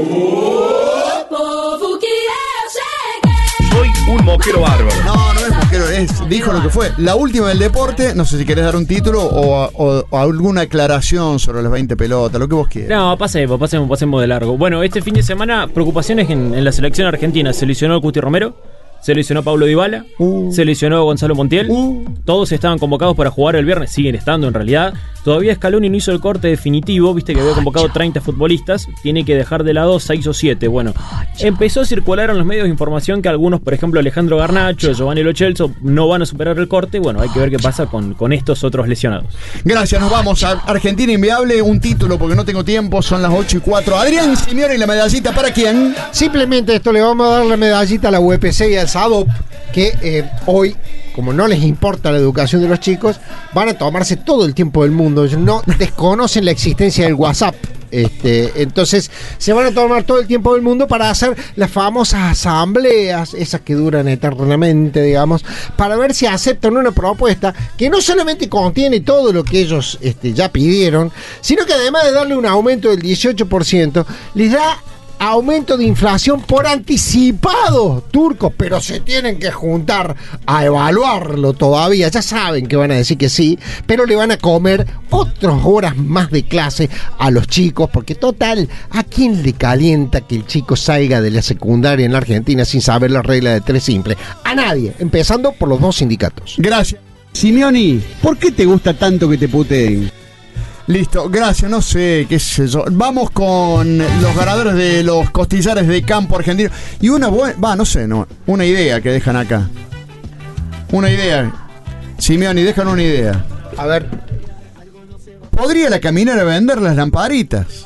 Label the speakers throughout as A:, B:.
A: Soy un moquero bárbaro.
B: No es moquero, dijo lo que fue. La última del deporte, no sé si querés dar un título o alguna aclaración sobre las 20 pelotas, lo que vos quieras.
C: No, pasemos de largo. Bueno, este fin de semana, preocupaciones en la selección argentina. Se lesionó el Cuti Romero, se lesionó Pablo Dybala, se lesionó Gonzalo Montiel. Todos estaban convocados para jugar el viernes, siguen estando en realidad. Todavía Scaloni no hizo el corte definitivo, viste que había convocado 30 futbolistas, tiene que dejar de lado 6 o 7. Bueno, empezó a circular en los medios de información que algunos, por ejemplo Alejandro Garnacho, Giovanni Lo Celso, no van a superar el corte. Bueno, hay que ver qué pasa con estos otros lesionados.
B: Gracias, nos vamos a Argentina Inviable, un título porque no tengo tiempo, son las 8:04. Adrián Simeone, ¿y la medallita para quién?
D: Simplemente esto, le vamos a dar la medallita a la UPC y al SADOP, que hoy, como no les importa la educación de los chicos, van a tomarse todo el tiempo del mundo. No desconocen la existencia del WhatsApp. Entonces se van a tomar todo el tiempo del mundo para hacer las famosas asambleas, esas que duran eternamente, digamos, para ver si aceptan una propuesta que no solamente contiene todo lo que ellos ya pidieron, sino que además de darle un aumento del 18%, les da aumento de inflación por anticipado, turcos, pero se tienen que juntar a evaluarlo todavía. Ya saben que van a decir que sí, pero le van a comer otras horas más de clase a los chicos, porque total, ¿a quién le calienta que el chico salga de la secundaria en la Argentina sin saber la regla de 3 simple? A nadie, empezando por los 2 sindicatos.
B: Gracias.
E: Simeone, ¿por qué te gusta tanto que te puteen?
B: Listo, gracias, no sé, qué sé yo. Vamos con los ganadores de los costillares de campo argentino. Y una buena, una idea que dejan acá. Una idea. Simeone, dejan una idea.
D: A ver.
B: ¿Podría la caminera vender las lamparitas?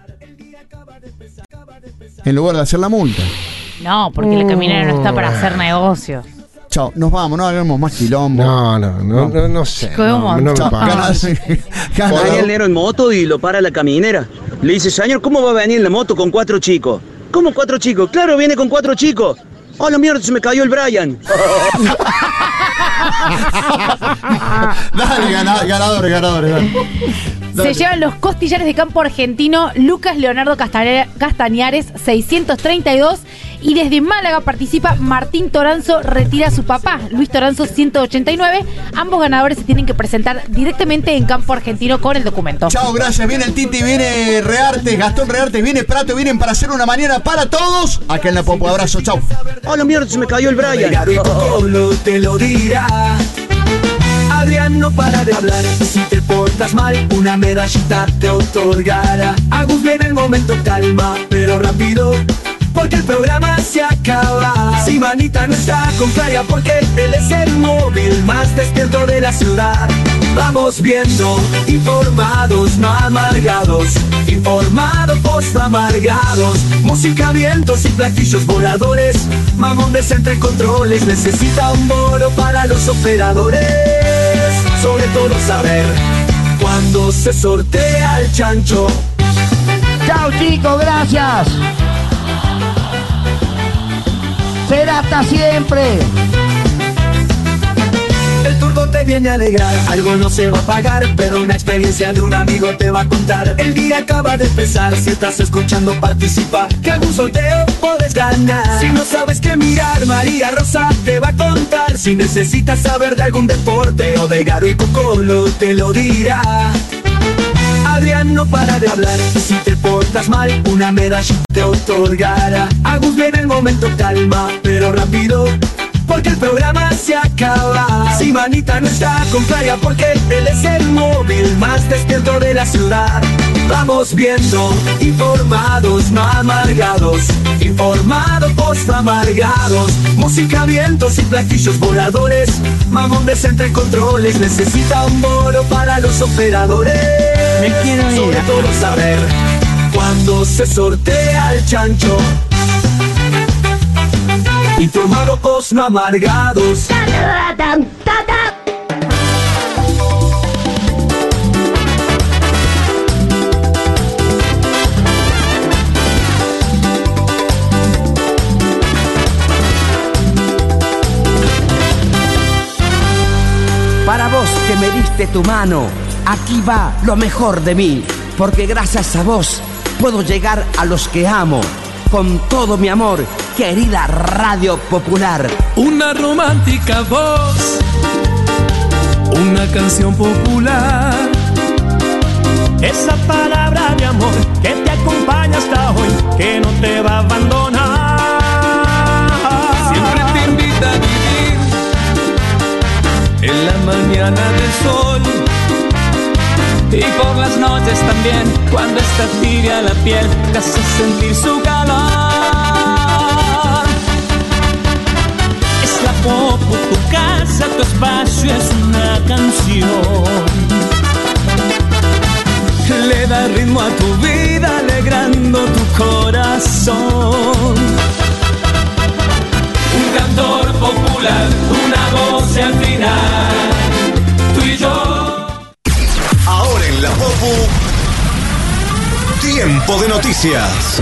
B: En lugar de hacer la multa.
F: No, porque la caminera no está para hacer negocios.
B: Chao, nos vamos, no hagamos más quilombo.
D: No sé.
F: ¿Cómo?
D: No me parece.
G: Venía el negro en moto y lo para la caminera. Le dice, señor, ¿cómo va a venir en la moto con 4 chicos? ¿Cómo 4 chicos? Claro, viene con 4 chicos. ¡Oh, la mierda, se me cayó el Brian!
B: Dale, ganadores, dale.
F: Se llevan los costillares de campo argentino Lucas Leonardo Castañares, 632. Y desde Málaga participa Martín Toranzo, retira a su papá, Luis Toranzo, 189. Ambos ganadores se tienen que presentar directamente en campo argentino con el documento.
B: Chao, gracias. Viene el Titi, viene Reartes, Gastón Reartes, viene Prato, vienen para hacer una mañana para todos. Acá en la Popo, abrazo, chao.
G: ¡Oh, la mierda, se me cayó el Brian!
H: Te lo dirá. Adrián no para de hablar. Si te portas mal, una medallita te otorgará. Agus viene el momento, calma, pero rápido, porque el programa se acaba. Si Manita no está con Claria, porque él es el móvil más despierto de la ciudad. Vamos viendo, informados, no amargados. Informados, post amargados. Música, vientos y platillos voladores. Mamón decente en controles, necesita un moro para los operadores. Sobre todo saber cuándo se sortea el chancho.
I: Chao chicos, gracias. Será hasta siempre.
H: El turbo te viene a alegrar, algo no se va a pagar, pero una experiencia de un amigo te va a contar. El día acaba de empezar, si estás escuchando participa, que algún sorteo puedes ganar. Si no sabes qué mirar, María Rosa te va a contar. Si necesitas saber de algún deporte o de Garo y Cocolo, te lo dirá. Adrián no para de hablar, si te portas mal, una medalla te otorgará. Agus viene el momento, calma, pero rápido, porque el programa se acaba. Si Manita no está con Claria, porque él es el móvil más despierto de la ciudad. Vamos viendo, informados, no amargados. Informados, post amargados. Música, vientos y platillos voladores. Mamón decente en controles, necesita un moro para los operadores.
I: Me quiero ir.
H: Sobre todo saber cuándo se sortea el chancho. Informados, post no amargados.
I: Para vos que me diste tu mano, aquí va lo mejor de mí, porque gracias a vos puedo llegar a los que amo con todo mi amor, querida Radio Popular.
H: Una romántica voz, una canción popular, esa palabra de amor que te acompaña hasta hoy, que no te va a abandonar. Siempre te invita a vivir en la mañana del sol, y por las noches también, cuando está tibia la piel, te hace sentir su calor. Es la Popu, tu casa, tu espacio, es una canción. Le da ritmo a tu vida, alegrando tu corazón. Un cantor popular, una voz y al final, tú y yo.
J: Ahora en la Popu, tiempo de noticias.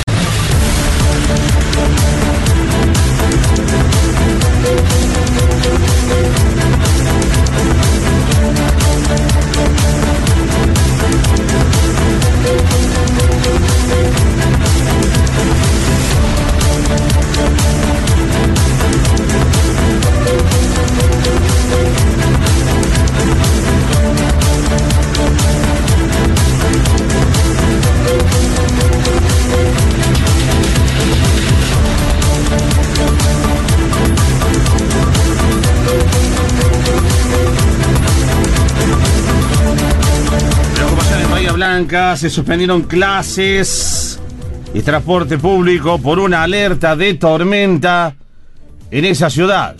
A: Se suspendieron clases y transporte público por una alerta de tormenta en esa ciudad.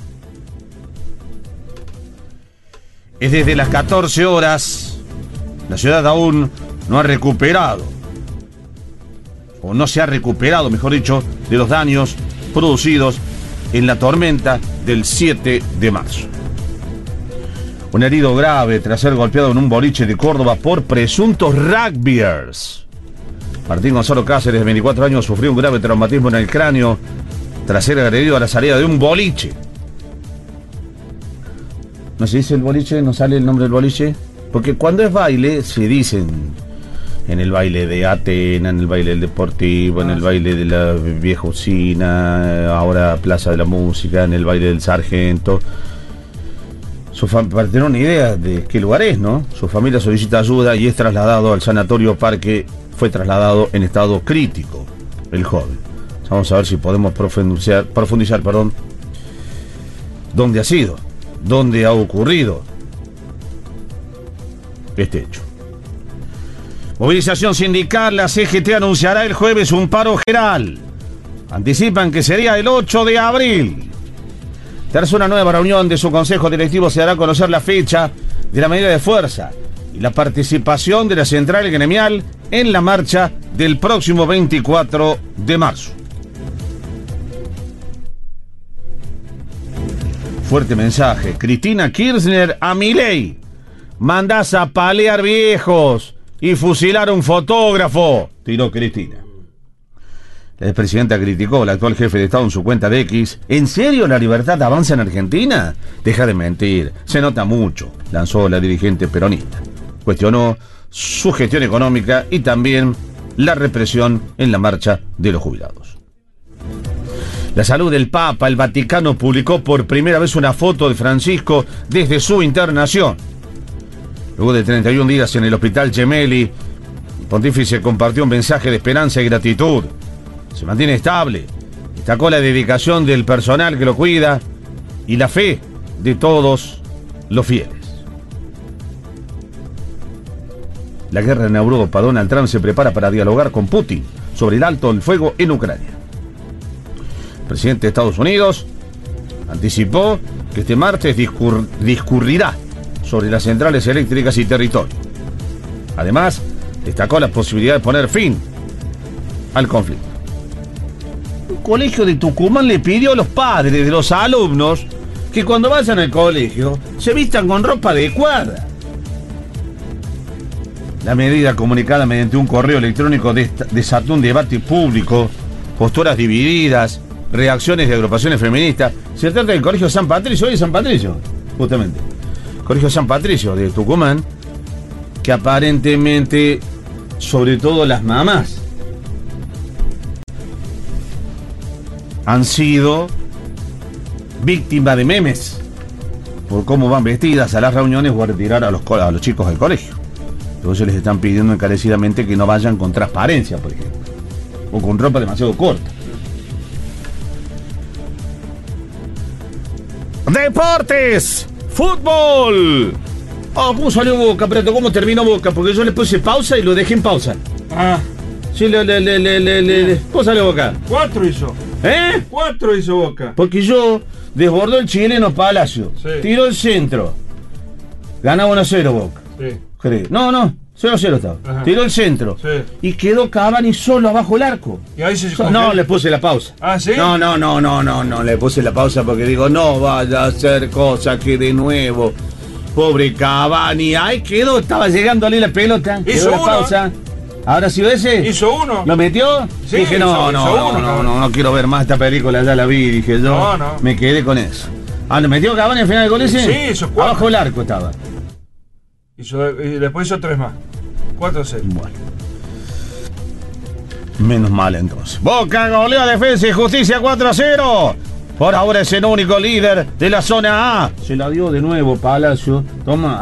A: Es desde las 14 horas. La ciudad aún no ha recuperado, o no se ha recuperado, mejor dicho, de los daños producidos en la tormenta del 7 de marzo. Un herido grave tras ser golpeado en un boliche de Córdoba por presuntos rugbyers. Martín Gonzalo Cáceres, de 24 años, sufrió un grave traumatismo en el cráneo tras ser agredido a la salida de un boliche. ¿No se dice el boliche? ¿No sale el nombre del boliche? Porque cuando es baile, se dicen en el baile de Atena, en el baile del Deportivo, en el baile de la Vieja Usina, ahora Plaza de la Música, en el baile del Sargento. Para tener una idea de qué lugar es, ¿no? Su familia solicita ayuda y es trasladado al sanatorio Parque. Fue trasladado en estado crítico el joven. Vamos a ver si podemos profundizar, dónde ha sido, dónde ha ocurrido este hecho. Movilización sindical. La CGT anunciará el jueves un paro general. Anticipan que sería el 8 de abril. Tras una nueva reunión de su consejo directivo, se dará a conocer la fecha de la medida de fuerza y la participación de la central gremial en la marcha del próximo 24 de marzo. Fuerte mensaje. Cristina Kirchner a Milei. Mandás a palear viejos y fusilar a un fotógrafo, tiró Cristina. La expresidenta criticó al actual jefe de Estado en su cuenta de X. ¿En serio la libertad avanza en Argentina? Deja de mentir, se nota mucho, lanzó la dirigente peronista. Cuestionó su gestión económica y también la represión en la marcha de los jubilados. La salud del Papa. El Vaticano publicó por primera vez una foto de Francisco desde su internación. Luego de 31 días en el hospital Gemelli, el pontífice compartió un mensaje de esperanza y gratitud. Se mantiene estable. Destacó la dedicación del personal que lo cuida y la fe de todos los fieles. La guerra en Europa. Donald Trump se prepara para dialogar con Putin sobre el alto el fuego en Ucrania. El presidente de Estados Unidos anticipó que este martes discurrirá sobre las centrales eléctricas y territorio. Además, destacó la posibilidad de poner fin al conflicto. Un colegio de Tucumán le pidió a los padres de los alumnos que cuando vayan al colegio se vistan con ropa adecuada. La medida, comunicada mediante un correo electrónico, desató un debate público, posturas divididas, reacciones de agrupaciones feministas. Se trata del Colegio San Patricio, hoy es San Patricio, justamente. Colegio San Patricio de Tucumán, que aparentemente, sobre todo las mamás han sido víctimas de memes por cómo van vestidas a las reuniones o a retirar a los chicos del colegio. Entonces les están pidiendo encarecidamente que no vayan con transparencia, por ejemplo, o con ropa demasiado corta. Deportes, fútbol. ¿Cómo salió Boca, Preto? ¿Cómo terminó Boca? Porque yo le puse pausa y lo dejé en pausa. Sí, ¿cómo salió Boca?
K: 4 hizo. 4 hizo Boca.
A: Porque yo desbordó el chileno Palacio.
K: Sí.
A: Tiró el centro. Ganaba 1-0 Boca.
K: Sí.
A: Creo. No, 0-0 estaba.
K: Ajá.
A: Tiró el centro.
K: Sí.
A: Y quedó Cavani solo abajo el arco.
K: Y ahí se
A: No, le puse la pausa.
K: ¿Sí?
A: No, le puse la pausa porque digo, no vaya a hacer cosa que de nuevo. Pobre Cavani. Ahí quedó, estaba llegando la pelota.
K: Hizo
A: Quedó la
K: uno.
A: pausa. Ahora sí ese.
K: Hizo uno.
A: ¿Lo metió?
K: Sí,
A: dije,
K: hizo uno,
A: no quiero ver más esta película, ya la vi, dije yo.
K: No.
A: Me quedé con eso. ¿Lo metió Cavani al final del gol ese?
K: Sí, hizo 4.
A: Abajo el arco estaba.
K: Y después hizo 3 más. 4-6.
A: Bueno. Menos mal entonces. Boca goleó a Defensa y Justicia 4-0. Por ahora es el único líder de la zona A. Se la dio de nuevo Palacio. Toma.